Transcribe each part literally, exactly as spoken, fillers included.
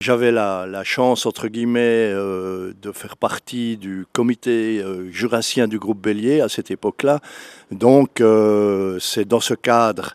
J'avais la, la chance, entre guillemets, euh, de faire partie du comité euh, jurassien du groupe Bélier à cette époque-là. Donc, euh, c'est dans ce cadre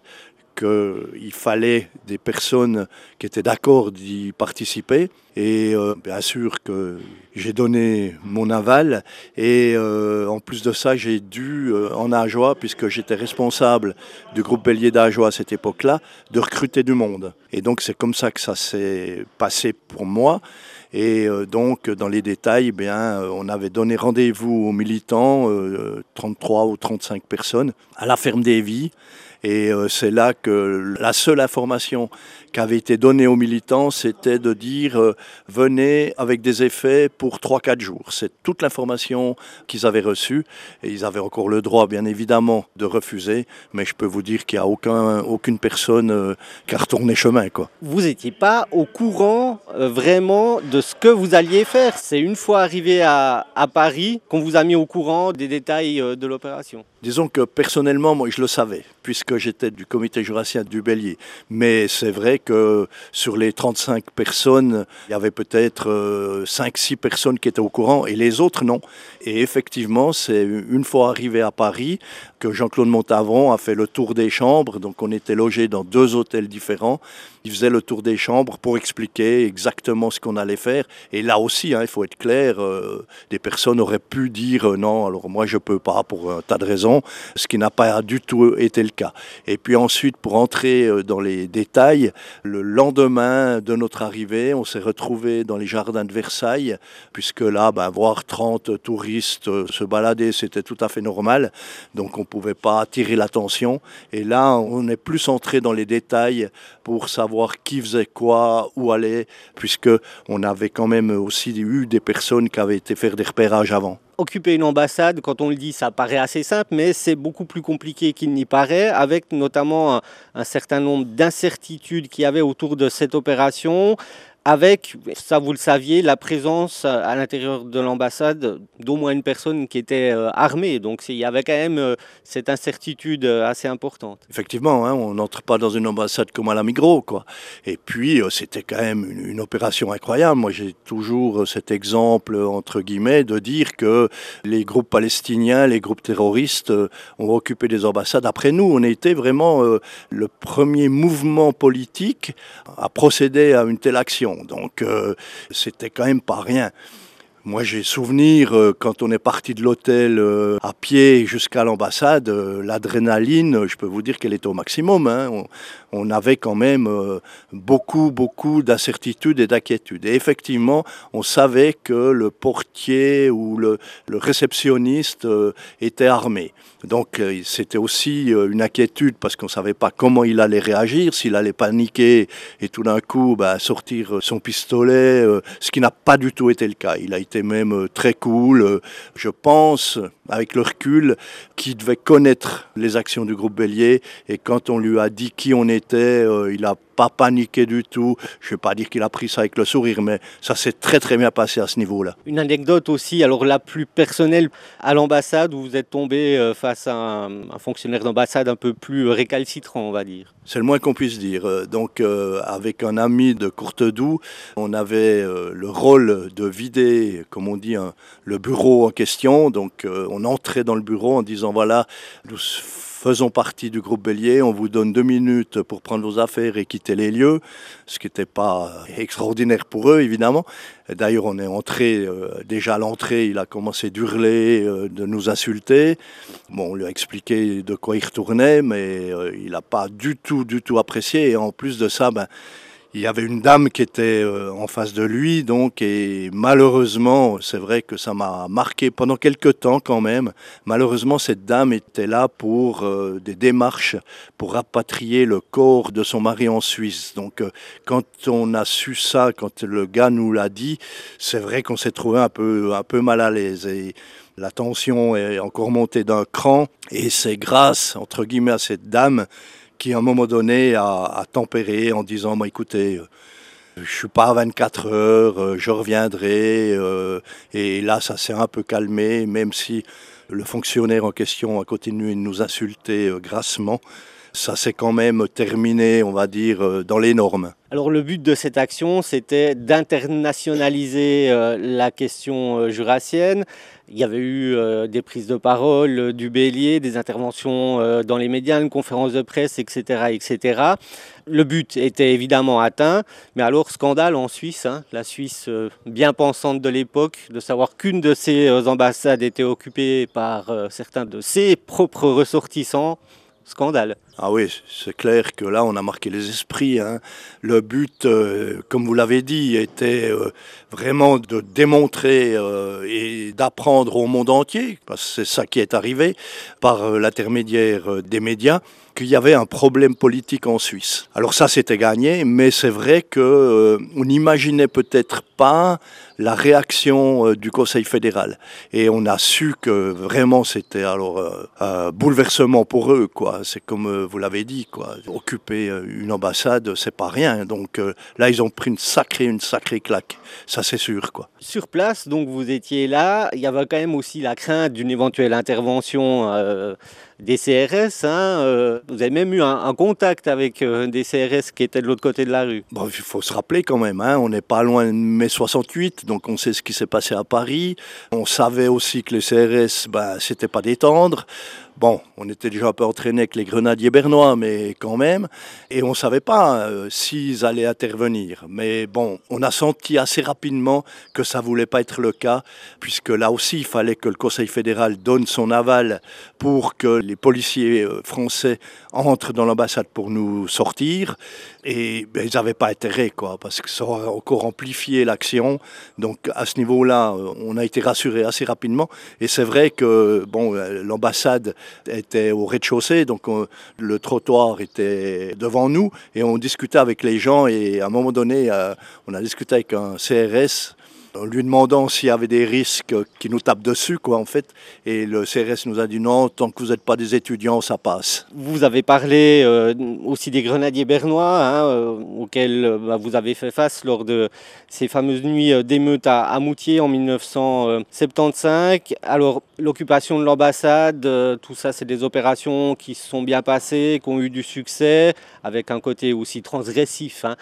qu'il fallait des personnes qui étaient d'accord d'y participer. Et euh, bien sûr que j'ai donné mon aval. Et euh, en plus de ça, j'ai dû, euh, en Ajoie, puisque j'étais responsable du groupe Bélier d'Ajoie à cette époque-là, de recruter du monde. Et donc c'est comme ça que ça s'est passé pour moi. Et euh, donc, dans les détails, eh bien, euh, on avait donné rendez-vous aux militants, euh, trente-trois ou trente-cinq personnes, à la ferme des Vies. Et euh, c'est là que la seule information qui avait été donnée aux militants, c'était de dire euh, venez avec des effets pour trois quatre jours. C'est toute l'information qu'ils avaient reçue. Et ils avaient encore le droit, bien évidemment, de refuser. Mais je peux vous dire qu'il n'y a aucun, aucune personne euh, qui a retourné chemin, quoi. Vous n'étiez pas au courant euh, vraiment de ce que vous alliez faire. C'est une fois arrivé à, à Paris qu'on vous a mis au courant des détails euh, de l'opération. Disons que personnellement, moi, je le savais, puisque j'étais du comité jurassien du Bélier. Mais c'est vrai que sur les trente-cinq personnes, il y avait peut-être euh, cinq six personnes qui étaient au courant et les autres non. Et effectivement, c'est une fois arrivé à Paris que Jean-Claude Montavon a fait le tour des chambres. Donc on était logés dans deux hôtels différents. Il faisait le tour des chambres pour expliquer exactement ce qu'on allait faire. Et là aussi, hein, il faut être clair, euh, des personnes auraient pu dire euh, non, alors moi je peux pas pour un tas de raisons, ce qui n'a pas du tout été le cas. Et puis ensuite, pour entrer dans les détails, le lendemain de notre arrivée, on s'est retrouvés dans les jardins de Versailles, puisque là, ben, voir trente touristes se balader, c'était tout à fait normal. Donc on ne pouvait pas attirer l'attention. Et là, on est plus entré dans les détails pour savoir qui faisait quoi, où aller, puisque on avait quand même aussi eu des personnes qui avaient été faire des repérages avant. Occuper une ambassade, quand on le dit, ça paraît assez simple, mais c'est beaucoup plus compliqué qu'il n'y paraît, avec notamment un, un certain nombre d'incertitudes qu'il y avait autour de cette opération, avec, ça vous le saviez, la présence à l'intérieur de l'ambassade d'au moins une personne qui était euh, armée. Donc il y avait quand même euh, cette incertitude assez importante. Effectivement, hein, on n'entre pas dans une ambassade comme à la Migros, quoi. Et puis euh, c'était quand même une, une opération incroyable. Moi j'ai toujours euh, cet exemple, entre guillemets, de dire que les groupes palestiniens, les groupes terroristes euh, ont occupé des ambassades. Après nous, on a été vraiment euh, le premier mouvement politique à procéder à une telle action. Donc euh, c'était quand même pas rien. Moi j'ai souvenir euh, quand on est parti de l'hôtel euh, à pied jusqu'à l'ambassade, euh, l'adrénaline, je peux vous dire qu'elle était au maximum, hein. on, on avait quand même euh, beaucoup beaucoup d'incertitudes et d'inquiétudes. Et effectivement, on savait que le portier ou le, le réceptionniste euh, était armé. Donc euh, c'était aussi euh, une inquiétude parce qu'on ne savait pas comment il allait réagir, s'il allait paniquer et tout d'un coup bah, sortir son pistolet, euh, ce qui n'a pas du tout été le cas. Il a été même euh, très cool. Euh, je pense, avec le recul, qu'il devait connaître les actions du groupe Bélier et quand on lui a dit qui on était, euh, il n'a pas paniqué du tout. Je ne vais pas dire qu'il a pris ça avec le sourire, mais ça s'est très très bien passé à ce niveau-là. Une anecdote aussi, alors la plus personnelle, à l'ambassade où vous êtes tombé face à un, un fonctionnaire d'ambassade un peu plus récalcitrant, on va dire. C'est le moins qu'on puisse dire. Donc euh, avec un ami de Courtedoux, on avait euh, le rôle de vider, comme on dit, hein, le bureau en question. Donc euh, on entrait dans le bureau en disant voilà, nous faisons partie du groupe Bélier, on vous donne deux minutes pour prendre vos affaires et quitter les lieux, ce qui n'était pas extraordinaire pour eux, évidemment. D'ailleurs, on est entré, euh, déjà à l'entrée, il a commencé d'hurler, euh, de nous insulter. Bon, on lui a expliqué de quoi il retournait, mais euh, il n'a pas du tout, du tout apprécié. Et en plus de ça, ben, il y avait une dame qui était euh, en face de lui, donc, et malheureusement, c'est vrai que ça m'a marqué pendant quelques temps quand même. Malheureusement, cette dame était là pour euh, des démarches pour rapatrier le corps de son mari en Suisse. Donc, euh, quand on a su ça, quand le gars nous l'a dit, c'est vrai qu'on s'est trouvé un peu, un peu mal à l'aise. Et la tension est encore montée d'un cran, et c'est grâce, entre guillemets, à cette dame qui à un moment donné a, a tempéré en disant bah, écoutez, je ne suis pas à vingt-quatre heures, je reviendrai. Euh, et là, ça s'est un peu calmé, même si le fonctionnaire en question a continué de nous insulter euh, grassement. ça s'est quand même terminé, on va dire, dans les normes. Alors le but de cette action, c'était d'internationaliser euh, la question euh, jurassienne. Il y avait eu euh, des prises de parole euh, du Bélier, des interventions euh, dans les médias, une conférence de presse, et cetera, et cetera. Le but était évidemment atteint, mais alors scandale en Suisse, hein, la Suisse euh, bien pensante de l'époque, de savoir qu'une de ses euh, ambassades était occupée par euh, certains de ses propres ressortissants. Scandale. Ah oui, c'est clair que là, on a marqué les esprits. Hein. Le but, euh, comme vous l'avez dit, était euh, vraiment de démontrer euh, et d'apprendre au monde entier, parce que c'est ça qui est arrivé, par euh, l'intermédiaire euh, des médias, qu'il y avait un problème politique en Suisse. Alors ça, c'était gagné, mais c'est vrai qu'on euh, n'imaginait peut-être pas la réaction euh, du Conseil fédéral. Et on a su que vraiment c'était alors euh, un bouleversement pour eux, quoi. C'est comme euh, vous l'avez dit, quoi. Occuper euh, une ambassade, c'est pas rien. Donc euh, là, ils ont pris une sacrée, une sacrée claque. Ça, c'est sûr, quoi. Sur place, donc vous étiez là, il y avait quand même aussi la crainte d'une éventuelle intervention euh, des C R S. Hein, euh, vous avez même eu un, un contact avec euh, des C R S qui étaient de l'autre côté de la rue. Bon, il faut se rappeler quand même, hein, on n'est pas loin de mai soixante-huit, donc on sait ce qui s'est passé à Paris. On savait aussi que les C R S, ben, c'était pas des tendres. Bon, on était déjà un peu entraînés avec les grenadiers bernois, mais quand même. Et on ne savait pas euh, s'ils allaient intervenir. Mais bon, on a senti assez rapidement que ça ne voulait pas être le cas, puisque là aussi, il fallait que le Conseil fédéral donne son aval pour que les policiers français entrent dans l'ambassade pour nous sortir. Et ben, ils n'avaient pas intérêt, quoi, parce que ça aurait encore amplifié l'action. Donc à ce niveau-là, on a été rassurés assez rapidement. Et c'est vrai que bon, l'ambassade était au rez-de-chaussée, donc on, le trottoir était devant nous et on discutait avec les gens et à un moment donné, euh, on a discuté avec un C R S en lui demandant s'il y avait des risques qui nous tapent dessus, quoi, en fait. Et le C R S nous a dit non, tant que vous n'êtes pas des étudiants, ça passe. Vous avez parlé euh, aussi des grenadiers bernois, hein, euh, auxquels euh, bah, vous avez fait face lors de ces fameuses nuits d'émeute à, à Moutier en mille neuf cent soixante-quinze. Alors, l'occupation de l'ambassade, euh, tout ça, c'est des opérations qui se sont bien passées, qui ont eu du succès, avec un côté aussi transgressif, hein.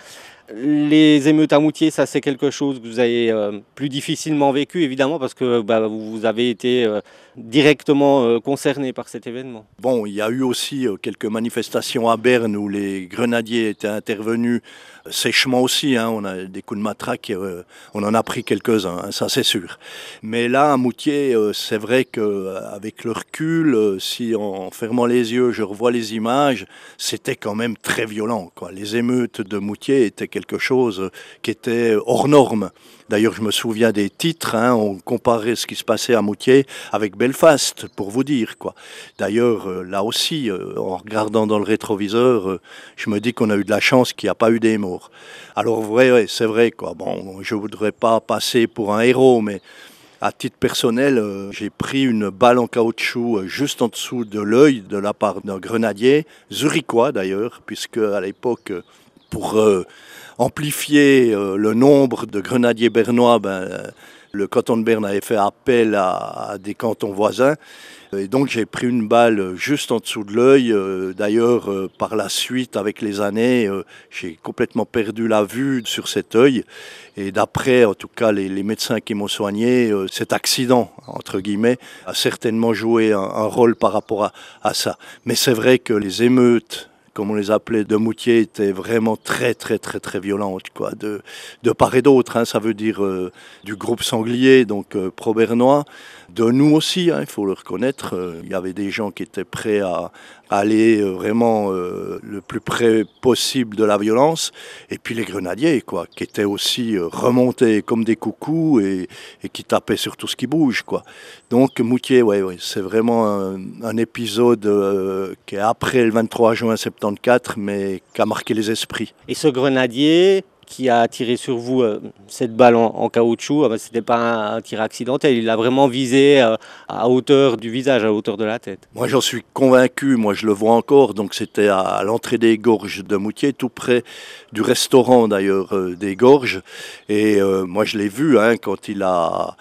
Les émeutes à Moutier, ça c'est quelque chose que vous avez euh, plus difficilement vécu, évidemment, parce que bah, vous avez été euh, directement euh, concerné par cet événement. Bon, il y a eu aussi euh, quelques manifestations à Berne où les grenadiers étaient intervenus euh, sèchement aussi. Hein, on a des coups de matraque, euh, on en a pris quelques-uns, hein, ça c'est sûr. Mais là, à Moutier, euh, c'est vrai qu'avec le recul, euh, si en fermant les yeux, je revois les images, c'était quand même très violent, quoi. Les émeutes de Moutier étaient quelque chose qui était hors norme. D'ailleurs, je me souviens des titres, hein, on comparait ce qui se passait à Moutier avec Belfast, pour vous dire, quoi. D'ailleurs, euh, là aussi, euh, en regardant dans le rétroviseur, euh, je me dis qu'on a eu de la chance qu'il n'y a pas eu des morts. Alors, ouais, ouais, c'est vrai, quoi. Bon, je ne voudrais pas passer pour un héros, mais à titre personnel, euh, j'ai pris une balle en caoutchouc euh, juste en dessous de l'œil de la part d'un grenadier, zurichois d'ailleurs, puisque à l'époque, euh, pour euh, amplifier euh, le nombre de grenadiers bernois, ben, euh, le canton de Berne avait fait appel à, à des cantons voisins. Et donc j'ai pris une balle juste en dessous de l'œil. Euh, d'ailleurs, euh, par la suite, avec les années, euh, j'ai complètement perdu la vue sur cet œil. Et d'après, en tout cas, les, les médecins qui m'ont soigné, euh, cet accident, entre guillemets, a certainement joué un, un rôle par rapport à, à ça. Mais c'est vrai que les émeutes, comme on les appelait, de Moutier, étaient vraiment très, très, très, très violentes, quoi, de, de part et d'autre, hein, ça veut dire euh, du groupe sanglier, donc euh, pro-bernois, de nous aussi, hein, il faut le reconnaître, euh, il y avait des gens qui étaient prêts à, à aller euh, vraiment euh, le plus près possible de la violence, et puis les grenadiers, quoi, qui étaient aussi euh, remontés comme des coucous et, et qui tapaient sur tout ce qui bouge, quoi. Donc Moutier, ouais, ouais, c'est vraiment un, un épisode euh, qui est après le vingt-trois juin soixante-quatorze, mais qui a marqué les esprits. Et ce grenadier qui a tiré sur vous euh, cette balle en, en caoutchouc, euh, ce n'était pas un, un tir accidentel, il l'a vraiment visé euh, à hauteur du visage, à hauteur de la tête. Moi j'en suis convaincu, moi je le vois encore, donc c'était à, à l'entrée des Gorges de Moutier, tout près du restaurant d'ailleurs euh, des Gorges, et euh, moi je l'ai vu hein, quand il a...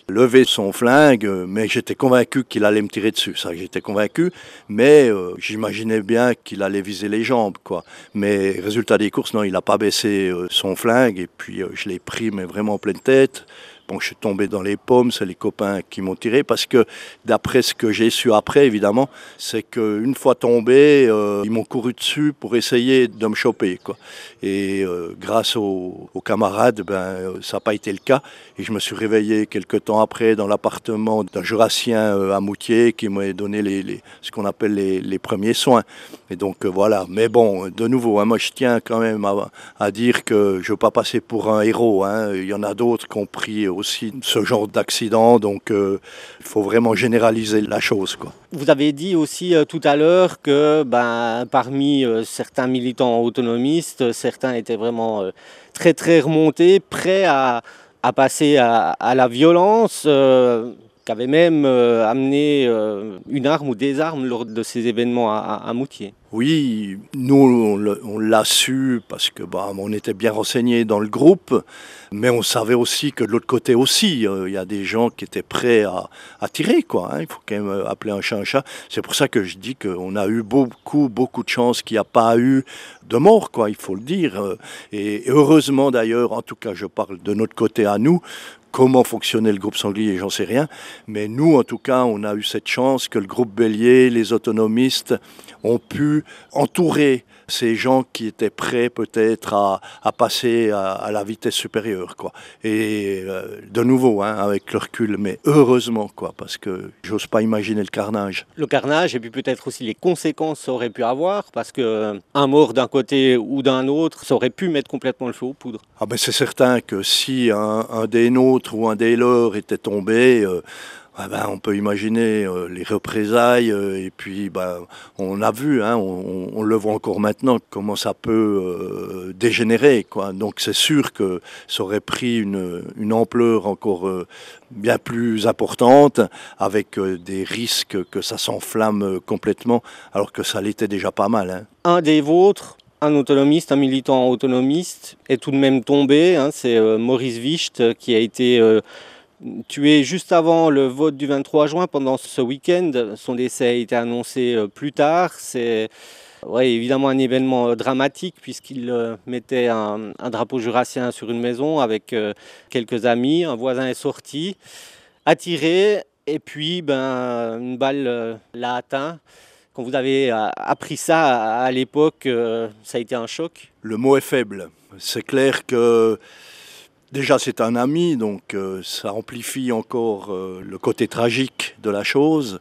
levé son flingue, mais j'étais convaincu qu'il allait me tirer dessus. Ça, j'étais convaincu, mais euh, j'imaginais bien qu'il allait viser les jambes, quoi. Mais résultat des courses, non, il n'a pas baissé euh, son flingue, et puis euh, je l'ai pris, mais vraiment en pleine tête. Bon, je suis tombé dans les pommes, c'est les copains qui m'ont tiré, parce que d'après ce que j'ai su après, évidemment, c'est qu'une fois tombé, euh, ils m'ont couru dessus pour essayer de me choper, quoi. Et euh, grâce aux, aux camarades, ben, euh, ça n'a pas été le cas. Et je me suis réveillé quelques temps après dans l'appartement d'un jurassien euh, à Moutier qui m'a donné les, les, ce qu'on appelle les, les premiers soins. Et donc euh, voilà. Mais bon, de nouveau, hein, moi je tiens quand même à, à dire que je ne veux pas passer pour un héros, hein. Il y en a d'autres qui ont pris aussi ce genre d'accident, donc euh, il faut vraiment généraliser la chose, quoi. Vous avez dit aussi euh, tout à l'heure que ben, parmi euh, certains militants autonomistes, certains étaient vraiment euh, très très remontés, prêts à, à passer à, à la violence, euh, qui avaient même euh, amené euh, une arme ou des armes lors de ces événements à, à, à Moutier. Oui, nous on l'a su parce que bah, on était bien renseignés dans le groupe, mais on savait aussi que de l'autre côté aussi, il euh, y a des gens qui étaient prêts à, à tirer, quoi, hein. Il faut quand même appeler un chat un chat. C'est pour ça que je dis qu'on a eu beaucoup, beaucoup de chance qu'il n'y a pas eu de mort, quoi, il faut le dire. Et heureusement d'ailleurs, en tout cas je parle de notre côté à nous, comment fonctionnait le groupe Sanglier, j'en sais rien. Mais nous, en tout cas, on a eu cette chance que le groupe Bélier, les autonomistes, ont pu entourer ces gens qui étaient prêts peut-être à, à passer à, à la vitesse supérieure, quoi. Et euh, de nouveau, hein, avec le recul, mais heureusement, quoi, parce que j'ose pas imaginer le carnage. Le carnage et puis peut-être aussi les conséquences que ça aurait pu avoir, parce qu'un mort d'un côté ou d'un autre, ça aurait pu mettre complètement le feu aux poudres. Ah ben c'est certain que si un, un des nôtres ou un des leurs était tombé, euh, ah ben on peut imaginer euh, les représailles, euh, et puis ben, on a vu, hein, on, on le voit encore maintenant, comment ça peut euh, dégénérer, quoi. Donc c'est sûr que ça aurait pris une, une ampleur encore euh, bien plus importante, avec euh, des risques que ça s'enflamme euh, complètement, alors que ça l'était déjà pas mal, hein. Un des vôtres, un autonomiste, un militant autonomiste, est tout de même tombé, hein, c'est euh, Maurice Wicht qui a été euh, tué juste avant le vote du vingt-trois juin, pendant ce week-end. Son décès a été annoncé euh, plus tard. C'est ouais, évidemment un événement euh, dramatique, puisqu'il euh, mettait un, un drapeau jurassien sur une maison avec euh, quelques amis. Un voisin est sorti, a tiré, et puis ben, une balle euh, l'a atteint. Quand vous avez appris ça à l'époque, ça a été un choc? Le mot est faible. C'est clair que déjà c'est un ami, donc ça amplifie encore le côté tragique de la chose.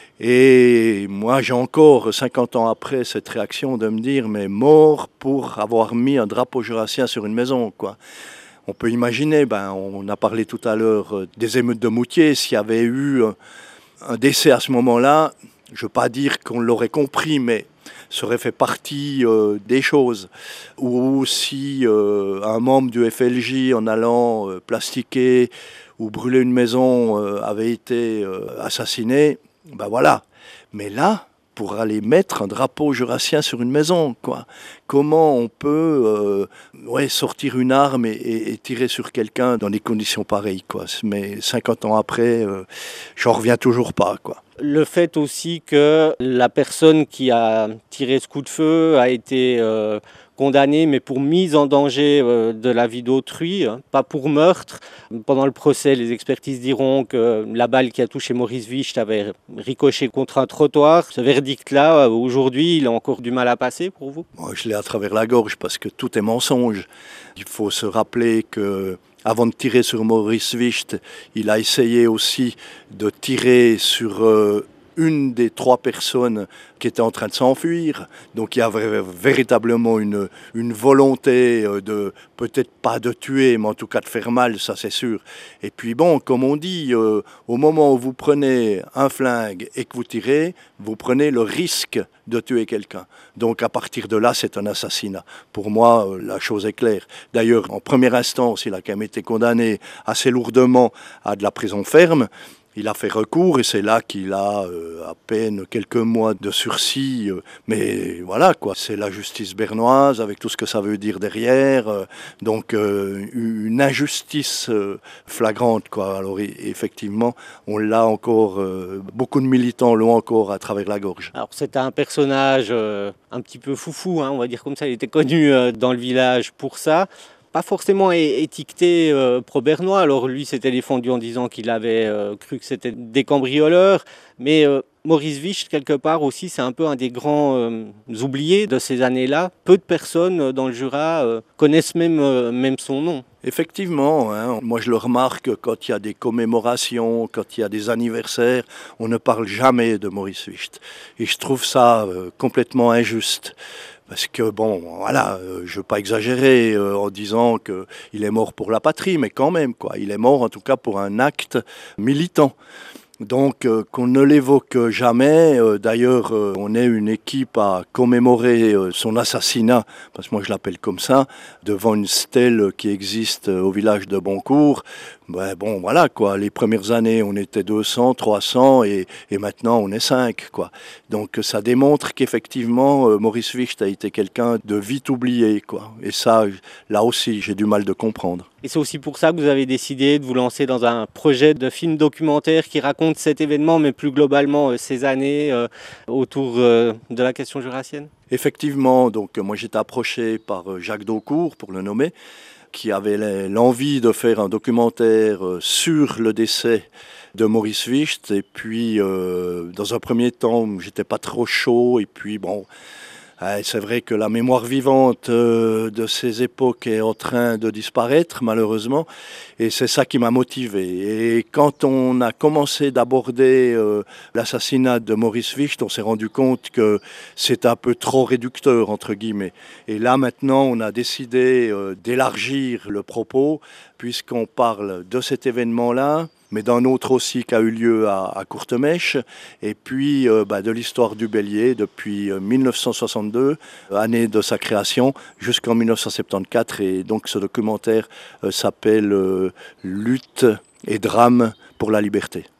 Et moi j'ai encore, cinquante ans après, cette réaction de me dire, mais mort pour avoir mis un drapeau jurassien sur une maison, quoi. On peut imaginer, ben, on a parlé tout à l'heure des émeutes de Moutier, s'il y avait eu un décès à ce moment-là, je ne veux pas dire qu'on l'aurait compris, mais ça aurait fait partie euh, des choses. Ou si euh, un membre du F L J, en allant euh, plastiquer ou brûler une maison, euh, avait été euh, assassiné, ben voilà. Mais là, pour aller mettre un drapeau jurassien sur une maison, quoi. Comment on peut euh, ouais, sortir une arme et, et, et tirer sur quelqu'un dans des conditions pareilles, quoi. Mais cinquante ans après, euh, j'en reviens toujours pas, quoi. Le fait aussi que la personne qui a tiré ce coup de feu a été euh, condamnée, mais pour mise en danger euh, de la vie d'autrui, hein, pas pour meurtre. Pendant le procès, les expertises diront que la balle qui a touché Maurice Wicht avait ricoché contre un trottoir. Ce verdict-là, aujourd'hui, il a encore du mal à passer pour vous? Moi, je l'ai à travers la gorge parce que tout est mensonge. Il faut se rappeler que avant de tirer sur Maurice Wicht, il a essayé aussi de tirer sur euh, une des trois personnes qui étaient en train de s'enfuir. Donc il y avait véritablement une, une volonté de, peut-être pas de tuer, mais en tout cas de faire mal, ça c'est sûr. Et puis bon, comme on dit, euh, au moment où vous prenez un flingue et que vous tirez, vous prenez le risque de tuer quelqu'un. Donc à partir de là, c'est un assassinat. Pour moi, euh, la chose est claire. D'ailleurs, en première instance, il a quand même été condamné assez lourdement à de la prison ferme. Il a fait recours et c'est là qu'il a euh, à peine quelques mois de sursis. Euh, mais voilà, quoi, c'est la justice bernoise avec tout ce que ça veut dire derrière. Euh, donc euh, une injustice euh, flagrante, quoi. Alors et, effectivement, on l'a encore, euh, beaucoup de militants l'ont encore à travers la gorge. Alors c'était un personnage euh, un petit peu foufou, hein, on va dire comme ça. Il était connu euh, dans le village pour ça. Pas forcément é- étiqueté euh, pro-bernois. Alors lui s'était défendu en disant qu'il avait euh, cru que c'était des cambrioleurs. Mais euh, Maurice Wicht, quelque part aussi, c'est un peu un des grands euh, oubliés de ces années-là. Peu de personnes euh, dans le Jura euh, connaissent même, euh, même son nom. Effectivement, hein, moi je le remarque quand il y a des commémorations, quand il y a des anniversaires, on ne parle jamais de Maurice Wicht. Et je trouve ça euh, complètement injuste. Parce que bon, voilà, euh, je ne veux pas exagérer euh, en disant qu'il est mort pour la patrie, mais quand même, quoi. Il est mort en tout cas pour un acte militant. Donc euh, qu'on ne l'évoque jamais, euh, d'ailleurs euh, on est une équipe à commémorer euh, son assassinat, parce que moi je l'appelle comme ça, devant une stèle qui existe euh, au village de Boncourt. Ben, bon voilà quoi, les premières années on était deux cents, trois cents et, et maintenant on est cinq quoi. Donc ça démontre qu'effectivement euh, Maurice Wicht a été quelqu'un de vite oublié quoi. Et ça, là aussi j'ai du mal de comprendre. Et c'est aussi pour ça que vous avez décidé de vous lancer dans un projet de film documentaire qui raconte cet événement, mais plus globalement euh, ces années euh, autour euh, de la question jurassienne. Effectivement, donc moi j'étais approché par euh, Jacques Daucourt, pour le nommer, qui avait l'envie de faire un documentaire euh, sur le décès de Maurice Wicht. Et puis, euh, dans un premier temps, j'étais pas trop chaud. Et puis, bon, c'est vrai que la mémoire vivante de ces époques est en train de disparaître, malheureusement, et c'est ça qui m'a motivé. Et quand on a commencé d'aborder euh, l'assassinat de Maurice Wicht, on s'est rendu compte que c'est un peu trop réducteur, entre guillemets. Et là, maintenant, on a décidé euh, d'élargir le propos, puisqu'on parle de cet événement-là, mais d'un autre aussi qui a eu lieu à, à Courtemêche, et puis euh, bah, de l'histoire du Bélier depuis euh, mille neuf cent soixante-deux, année de sa création, jusqu'en mille neuf cent soixante-quatorze. Et donc ce documentaire euh, s'appelle euh, Lutte et drame pour la liberté.